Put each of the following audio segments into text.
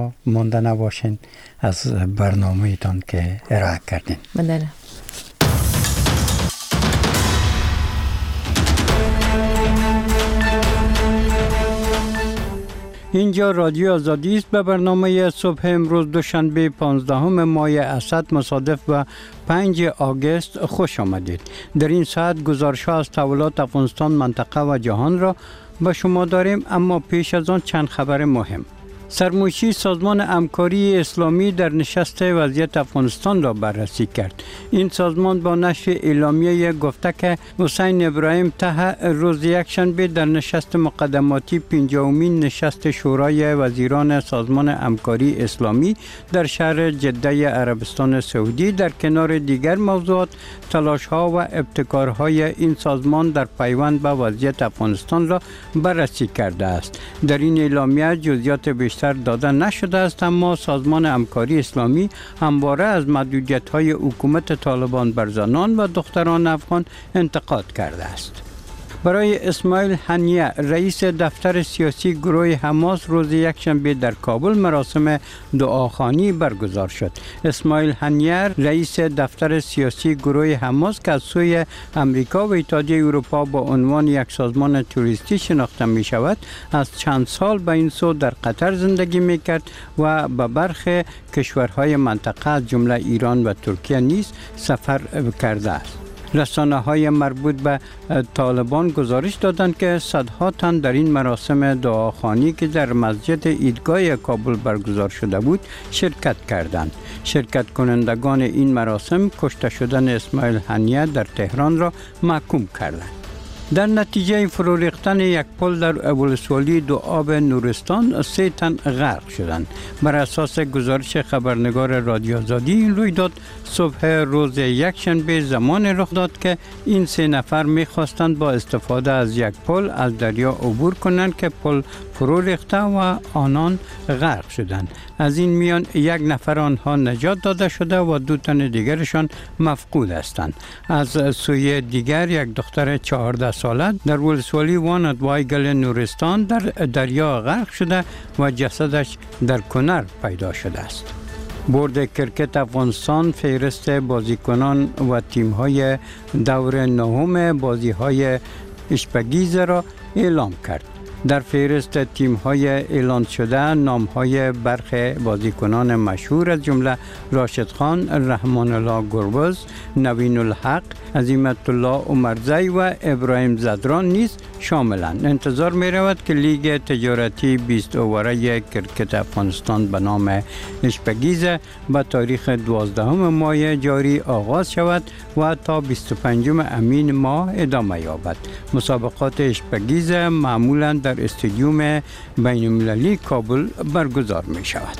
ما مانده نباشین از برنامه تان که ارائه کردین. بله. اینجا رادیو آزادی است. به برنامه صبح امروز دوشنبه 15 ماه اسد مصادف با 5 آگوست خوش آمدید. در این ساعت گزارش‌ها از تحولات افغانستان، منطقه و جهان را به شما داریم، اما پیش از آن چند خبر مهم. سرمنشی سازمان همکاری اسلامی در نشست وضعیت افغانستان را بررسی کرد. این سازمان با نشر اعلامیه گفته که حسین ابراهیم طه روز یکشنبه در نشست مقدماتی 50مین نشست شورای وزیران سازمان همکاری اسلامی در شهر جده عربستان سعودی در کنار دیگر موضوعات تلاش‌ها و ابتکارهای این سازمان در پیوند به وضعیت افغانستان را بررسی کرده است. در این اعلامیه جزئیات بیشتر داده نشده است، اما سازمان همکاری اسلامی همواره از محدودیت‌های حکومت طالبان بر زنان و دختران افغان انتقاد کرده است. برای اسماعیل هنیه رئیس دفتر سیاسی گروه حماس روز یکشنبه در کابل مراسم دعاخوانی برگزار شد. اسماعیل هنیه رئیس دفتر سیاسی گروه حماس که از سوی امریکا و اتحادیه اروپا با عنوان یک سازمان توریستی شناخته می شود، از چند سال به این سو در قطر زندگی می کرد و به برخی کشورهای منطقه از جمله ایران و ترکیه نیز سفر کرده است. رسانه‌های مربوط به طالبان گزارش دادند که صدها تن در این مراسم دعاخوانی که در مسجد عیدگاه کابل برگزار شده بود شرکت کردند. شرکت کنندگان این مراسم کشته شدن اسماعیل هنیه در تهران را محکوم کردند. در نتیجه فرو ریختن یک پل در ولسوالی دوآب نورستان 3 تن غرق شدند. بر اساس گزارش خبرنگار رادیو آزادی این رویداد صبح روز یکشنبه زمان رخ داد که این 3 نفر می‌خواستند با استفاده از یک پل از دریا عبور کنند که پل فرو ریخته و آنان غرق شدند. از این میان 1 نفر آنها نجات داده شده و 2 تن دیگرشان مفقود هستند. از سوی دیگر یک دختر 14 ساله در ولسوالی وانت-وایگل نورستان در دریا غرق شده و جسدش در کنر پیدا شده است. بورد کرکت افغانستان فهرست بازیکنان و تیم‌های دور 9 بازی‌های اشپگیز را اعلام کرد. در فهرست تیم‌های اعلان شده نام‌های برخی بازیکنان مشهور از جمله راشد خان، رحمان الله گربز، نوین الحق، عظیمت الله عمرزی و ابراهیم زدران نیز شاملند. انتظار می رود که لیگ تجارتی 20 اوره کرکت افغانستان به نام اشپگیز به تاریخ 12 ماه جاری آغاز شود و تا 25 امین ماه ادامه یابد. مسابقات اشپگیز معمولا در استادیوم بین المللی کابل برگزار می شود.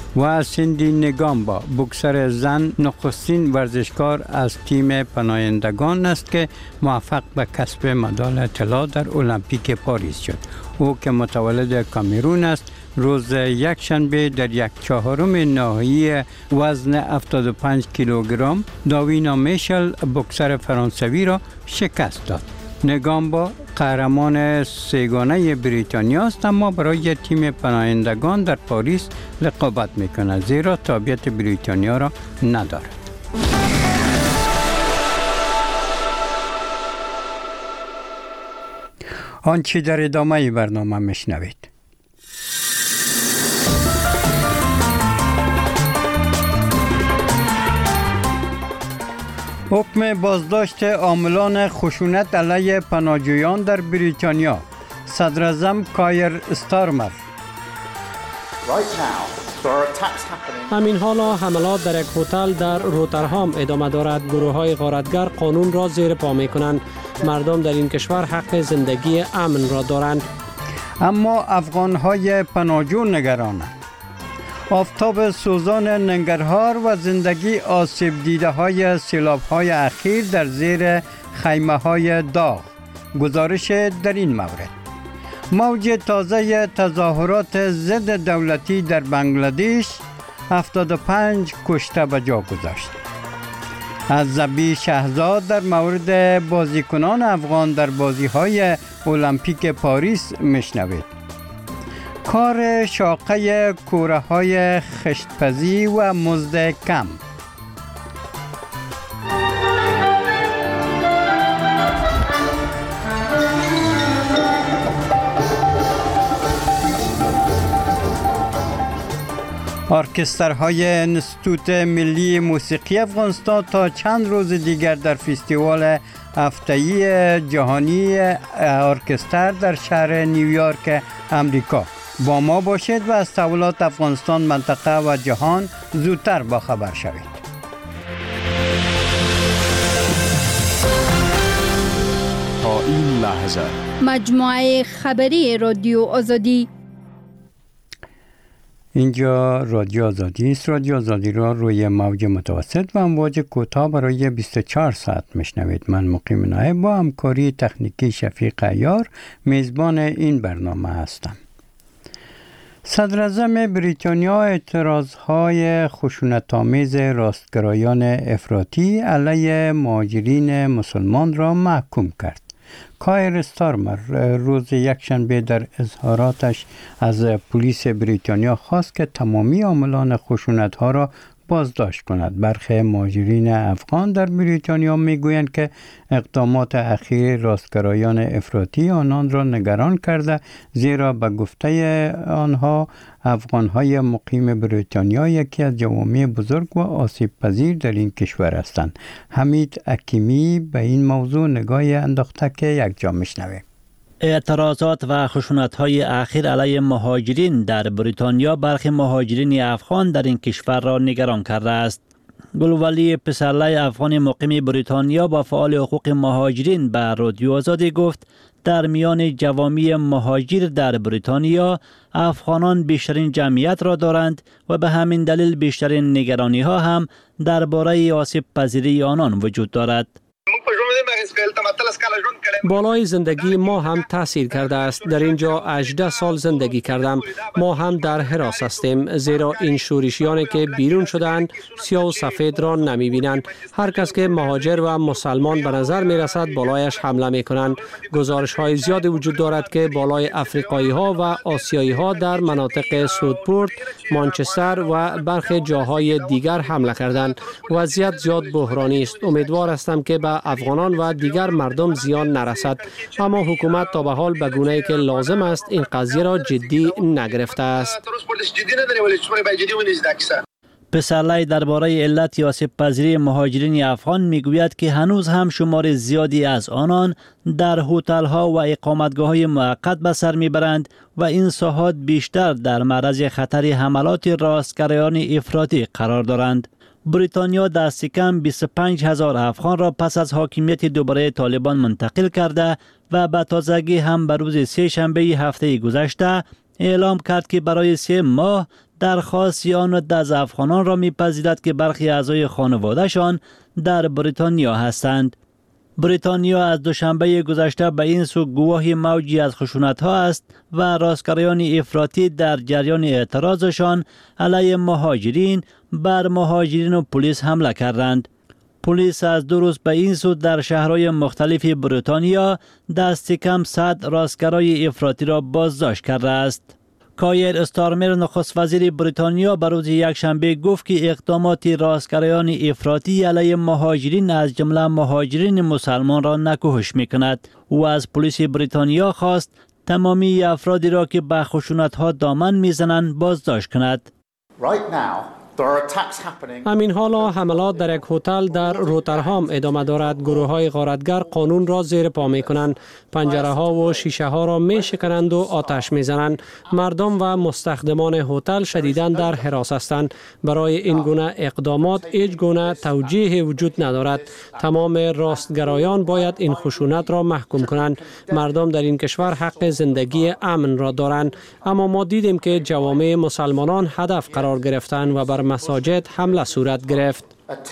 و سیندی نگامبا بوکسر زن نخستین ورزشکار از تیم پناهندگان است که موفق به کسب مدال طلا در المپیک پاریس شد. او که متولد کامرون است روز یکشنبه در 1/4 نهایی وزن 75 کیلوگرم داوینا میشل بوکسر فرانسوی را شکست داد. نگامبا قهرمان 3گانه بریتانیا است، اما برای تیم پناهندگان در پاریس رقابت میکند زیرا تابعیت بریتانیا را ندارد. آنچه در ادامه برنامه میشنوید. حکم بازداشت عاملان خشونت علیه پناهجویان در بریتانیا. صدراعظم کایر استارمر. همین حالا حملات در یک هتل در روترهام ادامه دارد. گروه‌های غارتگر قانون را زیر پا می‌کنند. مردم در این کشور حق زندگی امن را دارند. اما افغان‌های پناهجو نگرانند. آفتاب سوزان ننگرهار و زندگی آسیب دیده های سیلاب های اخیر در زیر خیمه های داغ. گزارش در این مورد. موج تازه تظاهرات ضد دولتی در بنگلادش 75 کشته به جا گذاشت. از زبی شهزاد در مورد بازیکنان افغان در بازی های المپیک پاریس میشنوید. کار شاقه کوره های خشتپزی و مزد کم. ارکسترهای انستیتوت ملی موسیقی افغانستان تا چند روز دیگر در فستیوال هفته‌ای جهانی ارکستر در شهر نیویورک امریکا با ما باشید و از تحولات افغانستان، منطقه و جهان زودتر باخبر شوید. تا این لحظه مجموعه خبری رادیو آزادی. اینجا رادیو آزادی است. رادیو آزادی را روی موج متوسط و امواج کوتاه برای 24 ساعت میشنوید. من مقیم نایب با همکاری تکنیکی شفیق عیار میزبان این برنامه هستم. صدر اعظم بریتانیا اعتراضهای خشونت‌آمیز راستگرایان افراطی علیه مهاجرین مسلمان را محکوم کرد. کایر استارمر روز یکشنبه در اظهاراتش از پلیس بریتانیا خواست که تمامی عاملان خشونت‌ها را بازداشت کند. برخی مهاجرین افغان در بریتانیا میگویند که اقدامات اخیر راستگرایان افراطی آنان را نگران کرده، زیرا به گفته آنها افغان‌های مقیم بریتانیا یکی از جوامع بزرگ و آسیب پذیر در این کشور هستند. حمید حکیمی به این موضوع نگاهی انداخته که یکجا میشنویم. اعتراضات و خشونت‌های اخیر علیه مهاجرین در بریتانیا برخی مهاجرین افغان در این کشور را نگران کرده است. گلوولی پسرلای افغان مقیم بریتانیا با فعال حقوق مهاجرین به رادیو آزادی گفت در میان جوامع مهاجر در بریتانیا افغانان بیشترین جمعیت را دارند و به همین دلیل بیشترین نگرانی ها هم درباره آسیب پذیری آنان وجود دارد. بالای زندگی ما هم تاثیر کرده است. در اینجا 18 سال زندگی کردم. ما هم در حراس هستیم، زیرا این شورشیانی که بیرون شدند سیاه و سفید را نمی بینند. هر کس که مهاجر و مسلمان به نظر می رسد بالایش حمله می کنند. گزارش های زیادی وجود دارد که بالای افریقایی ها و آسیایی ها در مناطق سودپورت، مانچستر و برخی جاهای دیگر حمله کردند. وضعیت زیاد بحرانی است. امیدوار هستم که به افغانان و دیگر مردم زیان نرسد، اما حکومت تا به حال به گونه‌ای که لازم است این قضیه را جدی نگرفته است. پسرلای درباره علت آسیب پذیری مهاجرین افغان میگوید که هنوز هم شمار زیادی از آنان در هتل‌ها و اقامتگاه‌های موقت به سر میبرند و این ساحات بیشتر در معرض خطر حملات راستگرایان افراطی قرار دارند. بریتانیا دست کم 25,000 افغان را پس از حاکمیت دوباره طالبان منتقل کرده و به تازگی هم به روز سه شنبه هفته گذشته اعلام کرد که برای 3 ماه درخواست آن از افغانان را میپذیرد که برخی اعضای خانوادهشان در بریتانیا هستند. بریتانیا از دوشنبه گذشته به این سو گواهی موجی از خشونت‌ها است و راستگرایان افراطی در جریان اعتراضشان علیه مهاجرین بر مهاجرین و پلیس حمله کردند. پلیس از 2 روز به این سو در شهرهای مختلف بریتانیا دست کم 100 راستگرای افراطی را بازداشت کرده است. کایر استارمر نخست وزیر بریتانیا به روز یکشنبه گفت که اقدامات راستگرایان افراطی علیه مهاجرین از جمله مهاجرین مسلمان را نکوهش می‌کند. او از پلیس بریتانیا خواست تمامی افرادی را که به خشونت‌ها دامن می‌زنند بازداشت کند. همین حالا حملات در یک هتل در روترهام ادامه دارد. گروه های غارتگر قانون را زیر پا می کنند، پنجره ها و شیشه ها را می شکنند و آتش می زنند. مردم و مستخدمان هتل شدیداً در حراس هستند. برای این گونه اقدامات هیچ گونه توجیه وجود ندارد. تمام راستگرایان باید این خشونت را محکوم کنند. مردم در این کشور حق زندگی امن را دارند، اما ما دیدیم که جوامع مسلمانان هدف قرار گرفتند و بر مساجد حمله صورت گرفت.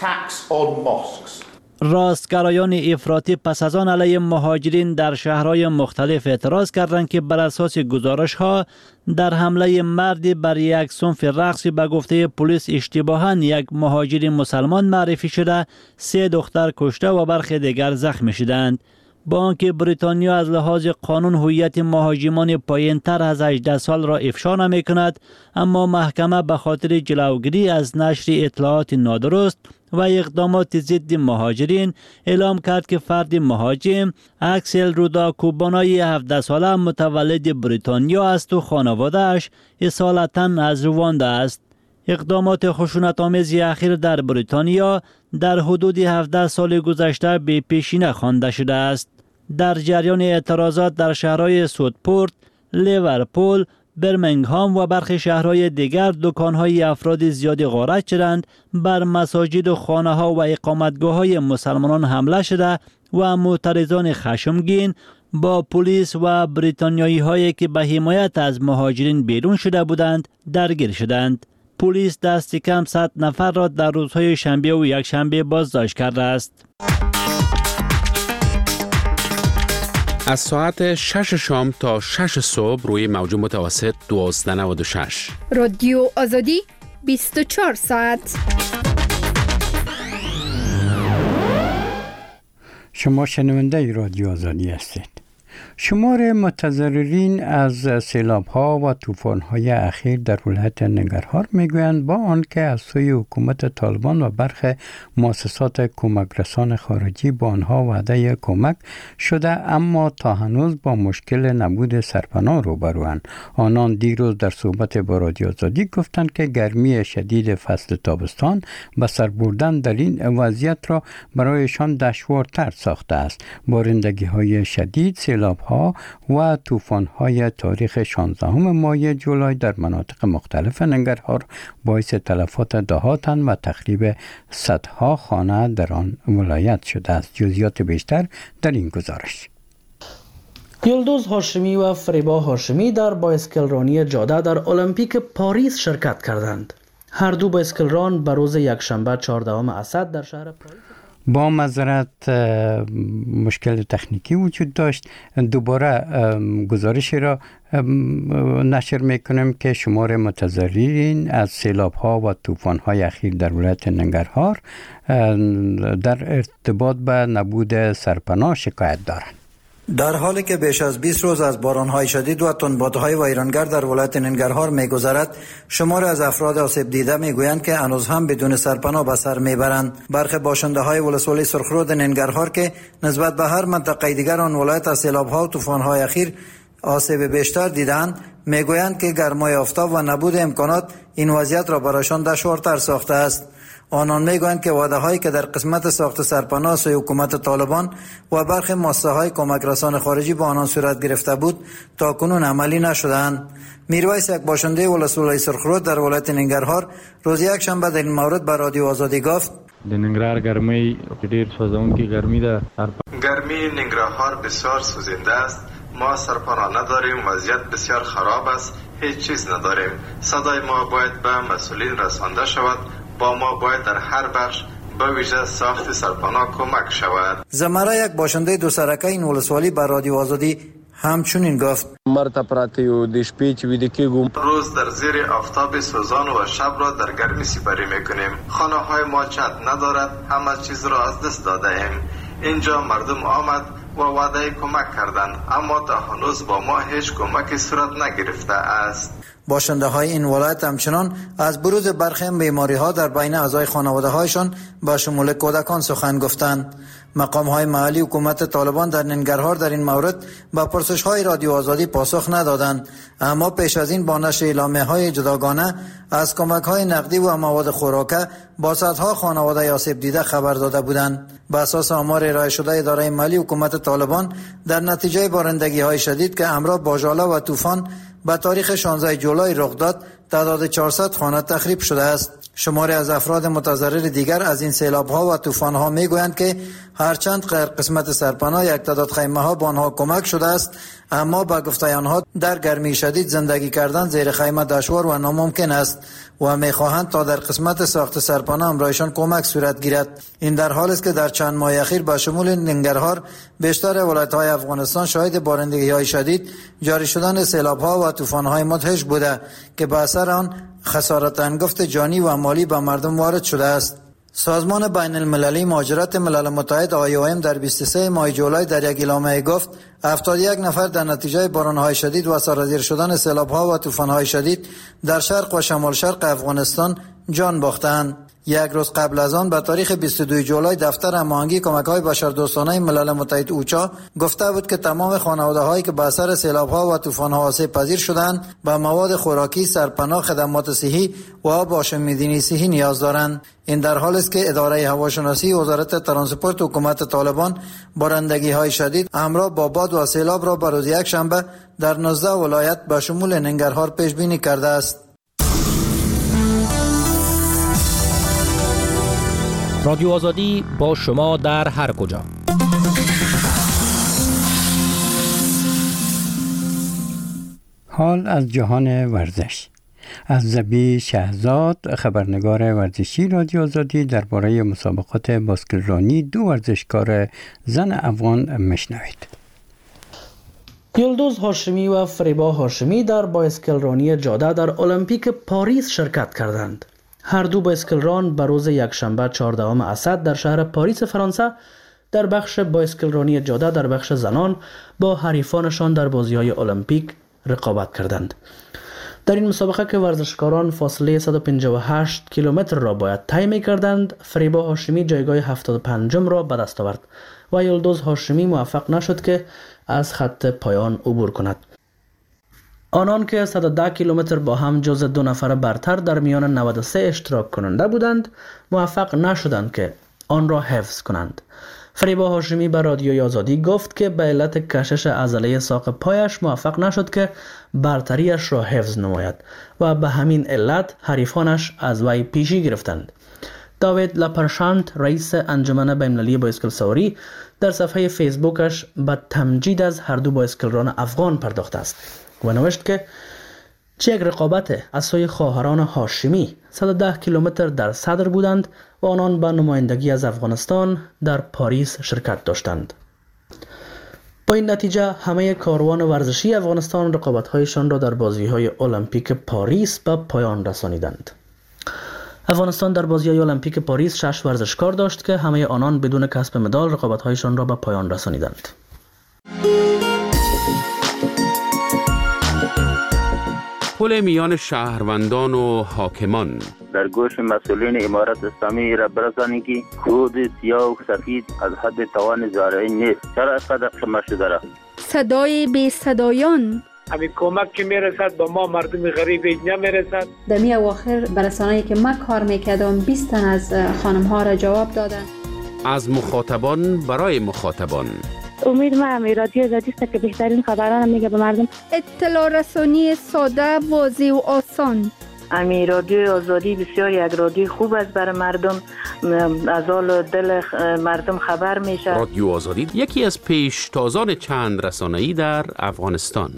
راستگرایان افراطی پس از آن علیه مهاجرین در شهرهای مختلف اعتراض کردند که بر اساس گزارش‌ها در حمله مردی بر یک صنف رقصی به گفته پلیس اشتباهاً یک مهاجر مسلمان معرفی شده 3 دختر کشته و برخی دیگر زخمی شدند. با آنکه بریتانیا از لحاظ قانون هویت مهاجمان پایین‌تر از 18 سال را افشا نمی‌کند، اما محکمه به خاطر جلوگیری از نشر اطلاعات نادرست و اقدامات ضد مهاجرین اعلام کرد که فرد مهاجم اکسل روداکوبانای 17 ساله متولد بریتانیا است و خانواده‌اش اصالتاً از رواندا است. اقدامات خشونت‌آمیز اخیر در بریتانیا در حدود 17 سال گذشته به پیشینه خوانده شده است. در جریان اعتراضات در شهرهای سودپورت، لیورپول، برمنگهام و برخی شهرهای دیگر دکانهای افراد زیادی غارت شدند، بر مساجد و خانه‌ها و اقامتگاه‌های مسلمانان حمله شده و معترضان خشمگین با پلیس و بریتانیایی هایی که به حمایت از مهاجرین بیرون شده بودند درگیر شدند. پلیس دست کم 100 نفر را در روزهای شنبه و یکشنبه بازداشت کرده است. از ساعت 6 شام تا 6 صبح روی موج متوسط 1296 رادیو آزادی 24 ساعت. شما شنونده رادیو آزادی هستید. شمار متضررین از سیلاب‌ها و طوفان‌های اخیر در ولایت ننگرهار می‌گویند با آنکه از سوی حکومت طالبان و برخی مؤسسات کمک رسان خارجی با آنها وعده کمک شده، اما تا هنوز با مشکل نبود سرپناه روبروند. آنان دیروز در صحبت با رادیو آزادی گفتند که گرمی شدید فصل تابستان به سر بردن در این وضعیت را برایشان دشوارتر ساخته است. بارندگی‌های شدید، سیلاب‌ها و طوفان‌های تاریخ 16 ماه جولای در مناطق مختلف ننگرهار باعث تلفات دهاتن و تخریب صدها خانه در آن ولایت شده است. جزئیات بیشتر در این گزارش. یلدوز هاشمی و فریبا هاشمی در بایسکلرانی جاده در المپیک پاریس شرکت کردند. هر دو بایسکلران به روز یکشنبه 14 اسد در شهر پاریس با معذرت مشکل تکنیکی وجود داشت. دوباره گزارشی را نشر میکنم که شمار متضررین از سیلاب‌ها و طوفان‌های اخیر در ولایت ننگرهار در ارتباط به نبود سرپناه شکایت دارند. در حالی که بیش از 20 روز از باران‌های شدید و تندبادهای ویرانگر در ولایت ننگرهار می‌گذرد، شمار از افراد آسیب دیده می‌گویند که هنوز هم بدون سرپناه به سر می‌برند. برخی باشنده‌های ولسوالی سرخرود ننگرهار که نسبت به هر منطقه دیگر آن ولایت از سیلاب‌ها و طوفان‌های اخیر آسیب بیشتر دیدند، می‌گویند که گرمای آفتاب و نبود امکانات این وضعیت را برایشان دشوارتر ساخته است. آنان میگویند که وعده‌هایی که در قسمت ساخت سرپناه سوی حکومت طالبان و برخی مؤسسه‌های کمک رسان خارجی با آنان صورت گرفته بود تا کنون عملی نشدند. میرویس، یک باشنده ولسوالی سرخرود در ولایت ننگرهار، روز یکشنبه در این مورد به رادیو آزادی گفت: ننگرهار گرمی ډیر سوزونکې ګرمي ده. گرمی ننگرهار بسیار سوزنده است. ما سرپناه نداریم، وضعیت بسیار خراب است، هیچ چیز نداریم. صدای ما باید به مسئولین رسانده شود. با ما باید در هر بخش به ویژه ساخت سرپناه کمک شود. زمره، یک باشنده دو سرکه این ولسوالی به رادیو آزادی همچنین گفت: مرتا پراتیو د شپې چې ویده کېږو، روز در زیر آفتاب سوزان و شب را در گرمی سپری میکنیم. خانه های ما چت ندارد، همه چیز را از دست داده ایم. اینجا مردم آمد و وعده کمک کردند، اما تا هنوز با ما هیچ کمکی صورت نگرفته است. باشنده های این ولایت همچنان از بروز برخی بیماری ها در بین اعضای خانواده هایشان با شمول کودکان سخن گفتند. مقام های محلی حکومت طالبان در ننگرهار در این مورد با پرسش های رادیو آزادی پاسخ ندادند، اما پیش از این با نشر اعلامیه های جداگانه از کمک های نقدی و مواد خوراکه با صدها خانواده آسیب دیده خبر داده بودند. بر اساس آمار ارائه شده اداره مالی حکومت طالبان، در نتیجه بارندگی های شدید که همراه با ژاله و طوفان به تاریخ 16 جولای رخ داد، تعداد 400 خانه تخریب شده است. شماری از افراد متضرر دیگر از این سیلاب‌ها و طوفان‌ها می‌گویند که هرچند غیر قسمت سرپناه یک تعداد خیمه‌ها به آنها کمک شده است، اما با گفته آنها در گرمی شدید زندگی کردن زیر خیمه دشوار و ناممکن است و می‌خواهند تا در قسمت ساخت سرپناه امرایشان کمک صورت گیرد. این در حالی است که در چند ماه اخیر با شمول ننگرهار بیشتر ولایت‌های افغانستان شاهد بارندگی‌های شدید، جاری شدن سیلاب‌ها و طوفان‌های مدهش بوده که به اثر آن خسارت انگفت جانی و مالی به مردم وارد شده است. سازمان بین المللی مهاجرت ملل متحد IOM در 23 ماه جولای در یک اعلامیه گفت 71 نفر در نتیجه باران‌های شدید و سرازیر شدن سیلاب‌ها و طوفان‌های شدید در شرق و شمال شرق افغانستان جان باختند. یک روز قبل از آن به تاریخ 22 جولای دفتر هماهنگی کمک‌های بشردوستانه ملل متحد اوچا گفته بود که تمام خانواده‌هایی که به اثر سیلاب‌ها و طوفان‌ها آسیب پذیر شدند به مواد خوراکی، سرپناه، خدمات صحی و آب آشامیدنی صحی نیاز دارند. این در حالی است که اداره هواشناسی وزارت ترانسپورت حکومت طالبان بارندگی‌های شدید همراه با باد و سیلاب را بر روز یکشنبه در 19 ولایت به شمول ننگرهار پیش بینی کرده است. رادیو آزادی با شما در هر کجا. حال از جهان ورزش. از زبی شهزاد، خبرنگار ورزشی رادیو آزادی درباره مسابقات باسکتبالی دو ورزشکار زن افغان میشنوید. یلدوز هاشمی و فریبا هاشمی در بایسکلرانی جاده در المپیک پاریس شرکت کردند. هر دو بایسکلران به روز یکشنبه 14 اسد در شهر پاریس فرانسه در بخش بایسکلرانی جاده در بخش زنان با حریفانشان در بازی‌های المپیک رقابت کردند. در این مسابقه که ورزشکاران فاصله 158 کیلومتر را باید طی می‌کردند، فریبا هاشمی جایگاه 75 را به دست آورد و یلدوز هاشمی موفق نشد که از خط پایان عبور کند. آنان که 110 کیلومتر با هم جز دو نفر برتر در میان 93 اشتراک کننده بودند موفق نشدند که آن را حفظ کنند. فریبا هاشمی به رادیوی آزادی گفت که به علت کشش عضله ساق پایش موفق نشد که برتریش را حفظ نماید و به همین علت حریفانش از وی پیشی گرفتند. داوید لاپرشانت، رئیس انجمن بین‌المللی بایسکل سواری، در صفحه فیسبوکش به تمجید از هر دو بایسکلران افغان پرداخته است و نوشت که چه یک رقابت از سوی خواهران هاشمی 110 کیلومتر در صدر بودند و آنان به نمایندگی از افغانستان در پاریس شرکت داشتند. با این نتیجه همه کاروان ورزشی افغانستان رقابت‌هایشان را در بازی‌های المپیک پاریس به پایان رسانیدند. افغانستان در بازی‌های المپیک پاریس 6 ورزشکار داشت که همه آنان بدون کسب مدال رقابت‌هایشان را به پایان رسانیدند. پل میان شهروندان و حاکمان در گوش مسئولین امارت اسلامی را برسانید که خود سیاه و سفید از حد توان زارعی نیست. چرا اینقدر خمه شده را؟ صدای بی صدایان، همین کمک که میرسد با ما مردم غریب نمیرسد. در می اواخر برسانه‌ای که من کار میکردم 20 تن از خانم ها را جواب دادن. از مخاطبان برای مخاطبان. امید ما رادیو آزادی است که بهترین خبران میگه به مردم. اطلاع رسانی ساده، واضح و آسان. رادیو آزادی بسیار یک رادیو خوب است برای مردم، از حال دل مردم خبر میشه. رادیو آزادی یکی از پیشتازان چند رسانه‌ای در افغانستان.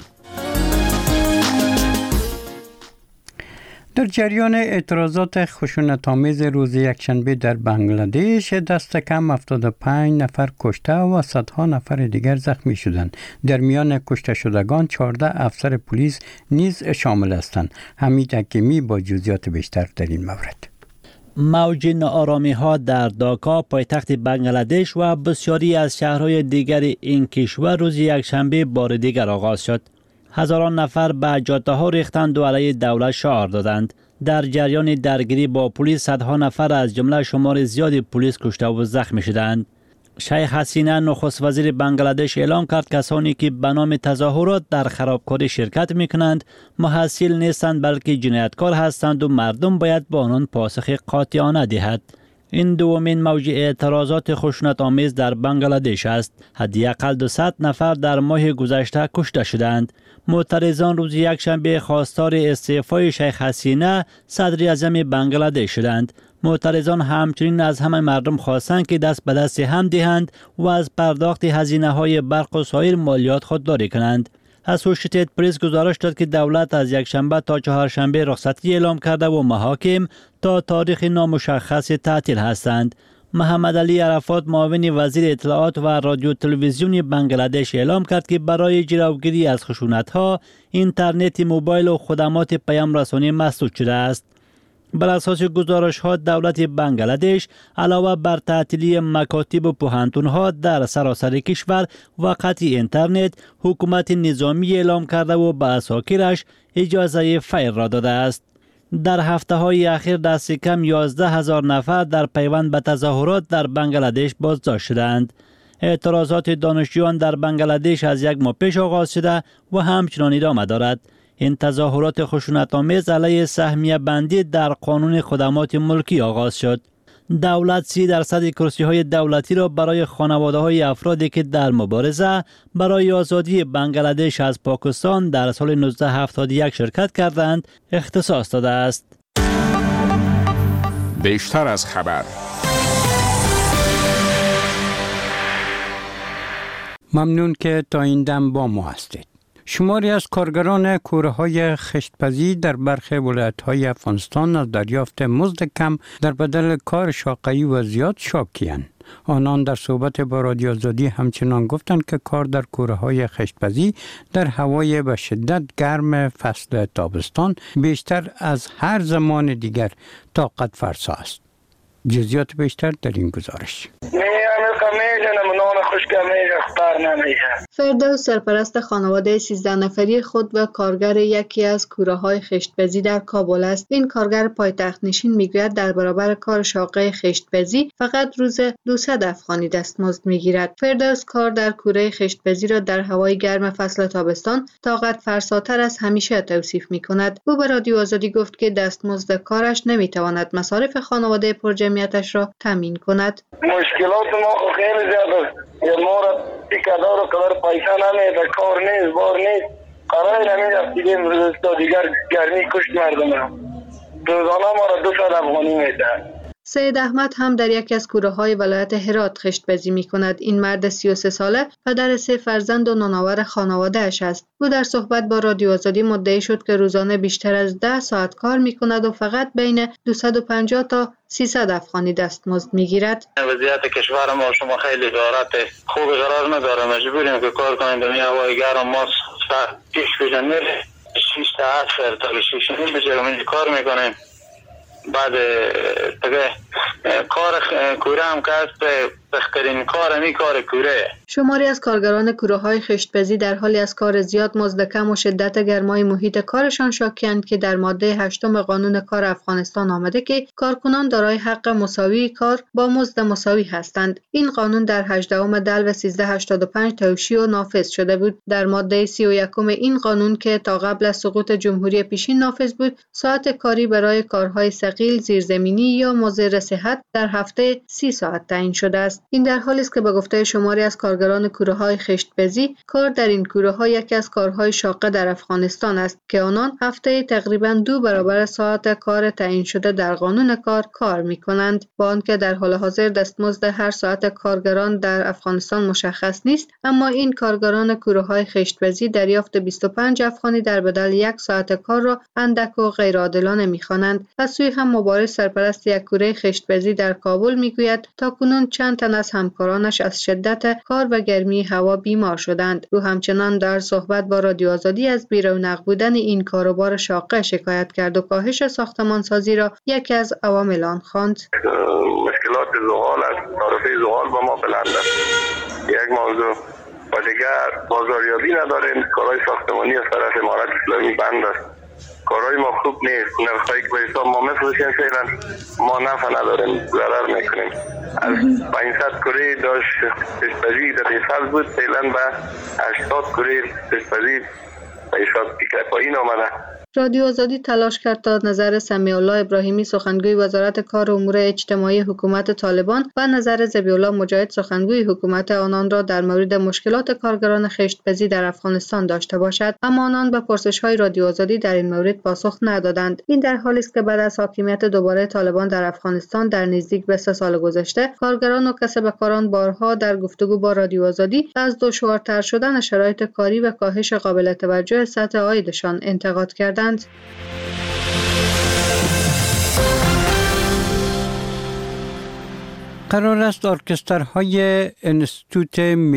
در جریان اعتراضات خشونت‌آمیز روز یکشنبه در بنگلادش دست کم 75 نفر کشته و صدها نفر دیگر زخمی شدند. در میان کشته شدگان 14 افسر پلیس نیز شامل هستند. حمید حکیمی با جزئیات بیشتر در این مورد. موج ناآرامی‌ها در داکا پایتخت بنگلادش و بسیاری از شهرهای دیگر این کشور روز یکشنبه بار دیگر آغاز شد. هزاران نفر به جاده‌ها ریختند و علیه دولت شعار دادند. در جریان درگیری با پلیس صدها نفر از جمله شمار زیادی پلیس کشته و زخمی شدند. شیخ حسینه نخست وزیر بنگلادش اعلام کرد کسانی که به نام تظاهرات در خرابکاری شرکت می‌کنند محصل نیستند بلکه جنایتکار هستند و مردم باید با آنان پاسخ قاطعانه دهد. این دومین موج اعتراضات خشونت‌آمیز در بنگلادش است. حداقل 200 نفر در ماه گذشته کشته شدند. معترضان روز یکشنبه خواستار استعفای شیخ حسینه صدر اعظم بنگلادش شدند. معترضان همچنین از همه مردم خواستند که دست به دست هم دهند و از پرداخت هزینه‌های برق و سایر مالیات خودداری کنند. اسوشییتد پرس گزارش داد که دولت از یکشنبه تا چهارشنبه رخصتی اعلام کرده و محاکم تا تاریخ نامشخص تعطیل هستند. محمد علی عرفات معاون وزیر اطلاعات و رادیو تلویزیون بنگلادش اعلام کرد که برای جلوگیری از خشونت‌ها اینترنت موبایل و خدمات پیام رسانی مسدود شده است. بر اساس گزارش‌ها دولت بنگلادش علاوه بر تعطیلی مکاتب و پوهنتون‌ها در سراسر کشور و قطع اینترنت، حکومت نظامی اعلام کرده و به عساکرش اجازه فیر را داده است. در هفته‌های اخیر دست کم 11,000 نفر در پیوند به تظاهرات در بنگلادش بازداشت شدند. اعتراضات دانشجویان در بنگلادش از یک ماه پیش آغاز شده و همچنان ادامه دارد. این تظاهرات خشونت‌آمیز علیه سهمیه بندی در قانون خدمات ملکی آغاز شد. دولت 30% کرسی‌های دولتی را برای خانواده‌های افرادی که در مبارزه برای آزادی بنگلادش از پاکستان در سال 1971 شرکت کردند اختصاص داده است. بیشتر از خبر. ممنون که تا این دم با ما هستید. شماری از کارگران کوره‌های خشتپزی در برخی ولایت‌های افغانستان از دریافت مزد کم در بدل کار شاقی و زیاد شاکی‌اند. آنان در صحبت با رادیو آزادی همچنان گفتند که کار در کوره‌های خشتپزی در هوای به شدت گرم فصل تابستان بیشتر از هر زمان دیگر طاقت فرسا است. جزئیات بیشتر در این گزارش. فردوس سرپرست خانواده 13 نفری خود و کارگر یکی از کوره‌های خشتپزی در کابل است. این کارگر پایتخت نشین میگوید در برابر کار شاقه خشتپزی فقط روز 200 افغانی دستمزد میگیرد. فردوس کار در کوره خشتپزی را در هوای گرم فصل تابستان طاقت فرساتر از همیشه توصیف میکند. او به رادیو آزادی گفت که دستمزد کارش نمیتواند مصارف خانواده پرجمعیتش را تامین کند. مشکلات ما خیلی زیاد است. ما را پیکدار و کار پیسه نمیده، کار نیست، بار نیست. قرار نمیده دیگه امروز تا دیگر گرمی کشت مردم. روزانه ما را 200 افغانی میده. سید احمد هم در یکی از کوره‌های ولایت هرات خشتپزی می‌کند. این مرد 33 ساله پدر 3 فرزند و نانآور خانواده‌اش است. او در صحبت با رادیو آزادی مدعی شد که روزانه بیشتر از 10 ساعت کار می‌کند و فقط بین 250 تا 300 افغانی دستمزد می‌گیرد. وضعیت کشور ما شما خیلی دارد خوب قرار نداره، مجبوریم که کار کنیم در هوای گرم. ما پیش بجنیم 6 ساعت تا 6 نیم بجرم کار می‌کنیم. بعد دیگه کار کوره هم که بهترین کار همی کار کوره. شماری از کارگران کوره‌های خشتپزی در حالی از کار زیاد، مزد کم و شدت گرمای محیط کارشان شاکی‌اند که در ماده 8 قانون کار افغانستان آمده که کارکنان دارای حق مساوی کار با مزد مساوی هستند. این قانون در 18 دلو 1385 توشیح و نافذ شده بود. در ماده 31 این قانون که تا قبل از سقوط جمهوری پیشین نافذ بود، ساعت کاری برای کارهای ثقیل، زیرزمینی یا مضر صحت در هفته 30 ساعت تعیین شده است. این در حالی است که به گفته شماری از کارگران کوره‌های خشتپزی، کار در این کوره‌ها یکی از کارهای شاقه در افغانستان است که آنان هفته تقریباً 2 برابر ساعت کار تعیین شده در قانون کار می‌کنند. با آنکه در حال حاضر دستمزد هر ساعت کارگران در افغانستان مشخص نیست، اما این کارگران کوره‌های خشتپزی دریافت 25 افغانی در بدل 1 ساعت کار را اندک و غیرعادلانه می‌خوانند. از سوی هم مبارز سرپرست یک کوره خشتپزی در کابل می‌گوید تاکنون چند تن از همکارانش از شدت کار و گرمی هوا بیمار شدند. او همچنان در صحبت با رادیو آزادی از بی‌رونق بودن این کاروبار شاقه شکایت کرد و کاهش ساختمانسازی را یکی از عوامل آن خواند. مشکلات زغال است. تعرفه زغال با ما بلند است. یک موضوع و دیگر بازاریابی نداریم. کارهای ساختمانی از طرف امارت اسلامی بند است. کارهای ما خوب نیست. نرخایی که به حساب ما میفروشیم فعلا ما نفع نداریم، ضرر میکنیم. از 500 کوره داشت خشتپزی در این فصل بود، فعلا به 80 کوره خشتپزی به حساب دیگر پایین آمده. رادیو آزادی تلاش کرد تا نظر سمیع الله ابراهیمی سخنگوی وزارت کار و امور اجتماعی حکومت طالبان و نظر ذبیح الله مجاهد سخنگوی حکومت آنان را در مورد مشکلات کارگران خشتپزی در افغانستان داشته باشد، اما آنان به پرسش‌های رادیو آزادی در این مورد پاسخ ندادند. این در حالی است که بعد از حاکمیت دوباره طالبان در افغانستان در نزدیک به 3 سال گذشته، کارگران و کسب کاران بارها در گفتگو با رادیو آزادی از دشوارتر شدن شرایط کاری و کاهش قابل توجه سطح عایدشان انتقاد کردند. قرار است ارکسترهای انستیتوت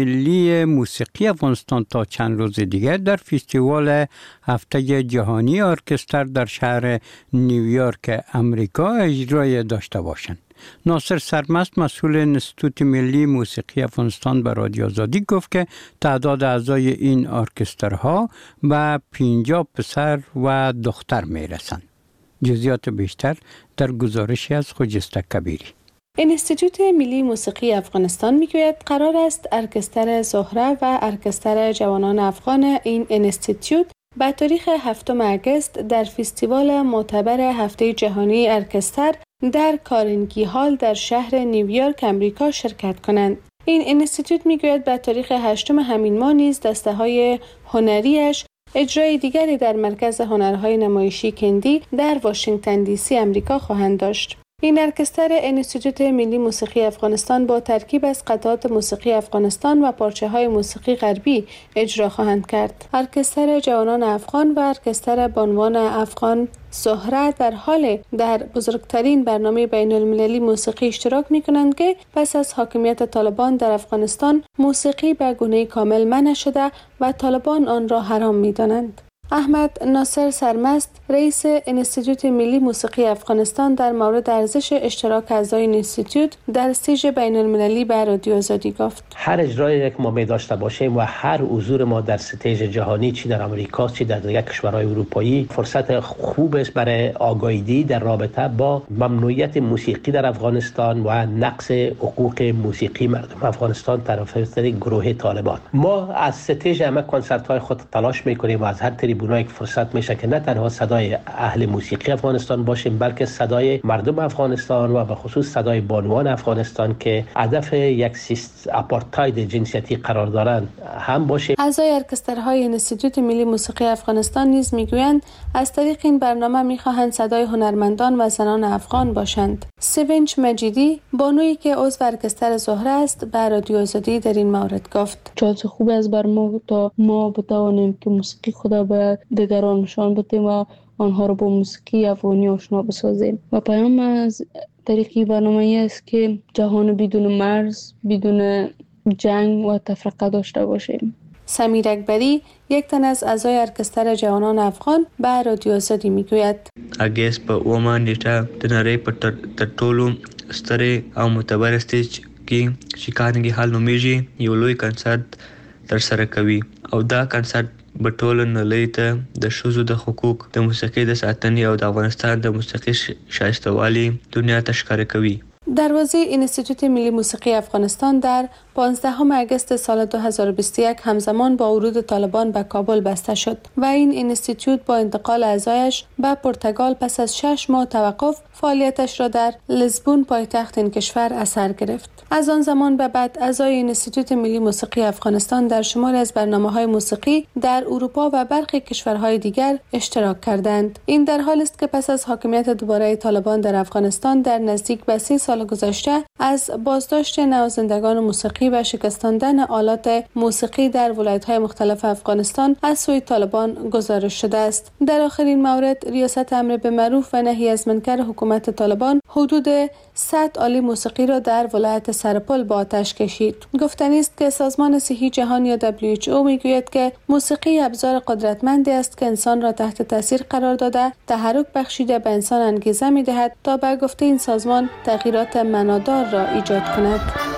ملی موسیقی افغانستان تا چند روز دیگر در فستیوال هفته جهانی ارکستر در شهر نیویورک امریکا اجرای داشته باشند. ناصر سرمست مسئول انستیتوت ملی موسیقی افغانستان به رادیو آزادی گفت که تعداد اعضای این ارکسترها به 50 پسر و دختر می رسند. جزئیات بیشتر در گزارشی از خجسته کبیری. انستیتوت ملی موسیقی افغانستان میگوید قرار است ارکستر زهره و ارکستر جوانان افغان این انستیتوت به تاریخ 7 اگست در فستیوال معتبر هفته جهانی ارکستر در کارنگی هال در شهر نیویورک امریکا شرکت کنند. این انستیتوت میگوید به تاریخ 8 همین ماه نیز دسته‌های هنریش اجرای دیگری در مرکز هنرهای نمایشی کندی در واشنگتن دی سی امریکا خواهند داشت. این ارکستر انستیتوت ملی موسیقی افغانستان با ترکیب از قطعات موسیقی افغانستان و پارچه‌های موسیقی غربی اجرا خواهند کرد. ارکستر جوانان افغان و ارکستر بانوان افغان زهره در حال در بزرگترین برنامه بین المللی موسیقی اشتراک می کنند که پس از حاکمیت طالبان در افغانستان موسیقی به گونه کامل منع شده و طالبان آن را حرام می دانند. احمد ناصر سرمست رئیس انستیتوت ملی موسیقی افغانستان در مورد ارزش اشتراک اعضای انستیتوت در استیج بین المللی به رادیو آزادی گفت: هر اجرایی که ما می داشته باشیم و هر حضور ما در استیج جهانی، چی در آمریکا چی در دیگر کشورهای اروپایی، فرصت خوب است برای آگاهی در رابطه با ممنوعیت موسیقی در افغانستان و نقض حقوق موسیقی مردم افغانستان طرف گروه طالبان. ما از استیج همه کنسرت های خود تلاش میکنیم و از هر تریبونایی که فرصت میشه که نه تنها صدای اهل موسیقی افغانستان باشیم بلکه صدای مردم افغانستان و به خصوص صدای بانوان افغانستان که هدف یک آپارتاید جنسیتی قرار دارند هم باشیم. اعضای ارکسترهای انستیتوت ملی موسیقی افغانستان نیز میگویند از طریق این برنامه میخواهند صدای هنرمندان و زنان افغان باشند. سوینچ مجیدی بانویی که عضو ارکستر زهره است به رادیو آزادی در این مورد گفت: چالش خوب است بر ما تا ما بتوانیم که موسیقی خدا به دیگران نشان بدیم و آنها را با موسیقی افغانی آشنا بسازیم. و پیام از طریق برنامه است که جهان بدون مرز، بدون جنگ و تفرقه داشته باشیم. سمیر اکبری یک تن از اعضای ارکستر جوانان افغان به رادیو آزادی میگوید: اگست په اومه نیټه د نړۍ په تر ټولو سترې او معتبر سټیج کې چې کارنګي هال نومیږي یو لوی کنسرت ترسره کوي او دا کنسرت به ټول نړۍ ته د ښځو د حقوق د موسیقۍ د ساتنې او د افغانستان د موسیقي شایسته‌والي دنیا ته ښکاره کوي. دروازه انستیتوت ملی موسیقی افغانستان در 15 اگست سال 2021 همزمان با ورود طالبان به کابل بسته شد و این انستیتوت با انتقال اعضایش به پرتغال پس از 6 ماه توقف فعالیتش را در لیسبون پایتخت این کشور اثر گرفت. از آن زمان به بعد اعضای انستیتوت ملی موسیقی افغانستان در شماری از برنامه‌های موسیقی در اروپا و برخی کشورهای دیگر اشتراک کردند. این در حالی است که پس از حاکمیت دوباره طالبان در افغانستان در نزدیک به 30 سال گذشته از بازداشت نوازندگان موسیقی و شکستاندن آلات موسیقی در ولایت‌های مختلف افغانستان از سوی طالبان گزارش شده است. در آخرین مورد ریاست امر به معروف و نهی از منکر حکومت طالبان حدود 100 آله موسیقی را در ولایت سرپل به آتش کشید. گفتنی است که سازمان صحی جهانی یا WHO میگوید که موسیقی ابزار قدرتمندی است که انسان را تحت تاثیر قرار داده، تحرک بخشیده به انسان انگیزه می‌دهد تا به گفته این سازمان تغییرات معنادار را ایجاد کند.